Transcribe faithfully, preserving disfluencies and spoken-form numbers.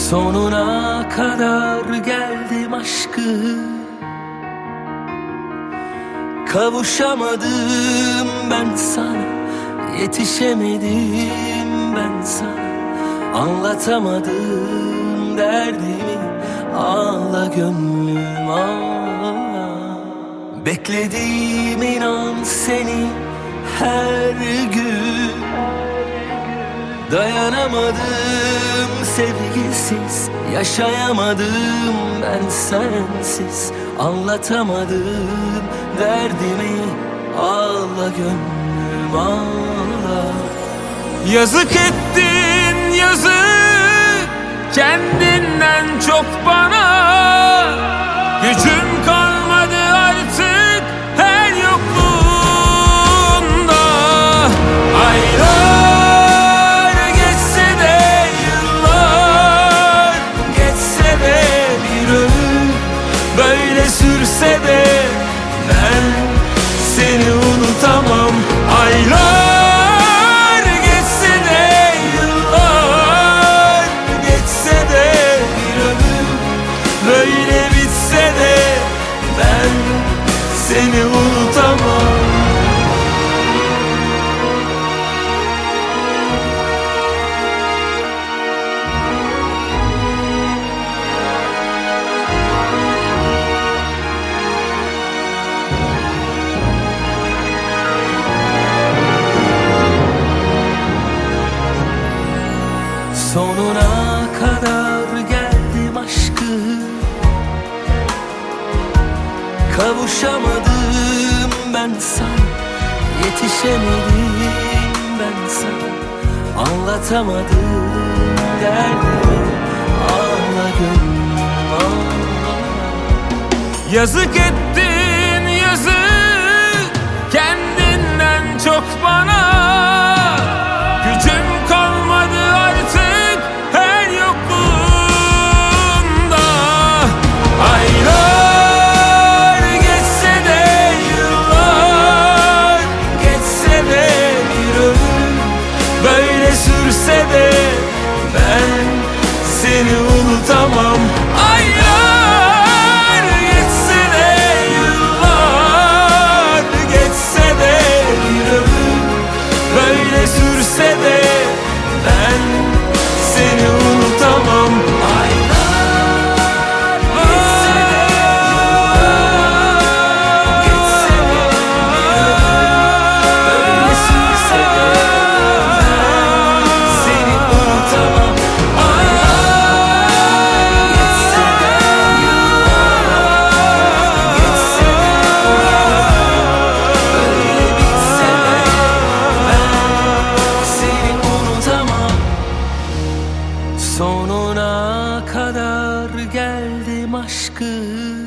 Sonuna kadar geldim aşkı, kavuşamadım ben sana, yetişemedim ben sana, anlatamadım derdimi, ağla gönlüm ağla. Bekledim inan seni her gün, dayanamadım sevgisiz, yaşayamadım ben sensiz, anlatamadım derdimi, ağla gönlüm ağla. Yazık ettin yazık, kendinden çok bana. Gücüm kalmadı artık her yokluğunda. Aylar geçse de, yıllar geçse de, bir ömür böyle sürse de ben seni unutamam. Aylar geçse de, yıllar geçse de, bir ömür böyle bitse de ben seni unutamam. Sonuna kadar geldim aşkı, kavuşamadım ben sana, yetişemedim ben sana, anlatamadım derdimi, ağla gönlüm ağla. Yazık ettin yazık, kendinden çok bana. Gücüm kalmadı artık her yokluğunda. Aylar geçse de, yıllar geçse de, bir ömür böyle sürse de ben seni unutamam. Aylar geçse de, yıllar geçse de, bir ömür böyle sürse de ben seni unutamam. Aylar geçse de, yıllar geçse de, böyle sürse de ben seni unutamam. Aylar geçse de, yıllar geçse de, böyle bitse de ben seni unutamam. Sonuna kadar geldim aşkı,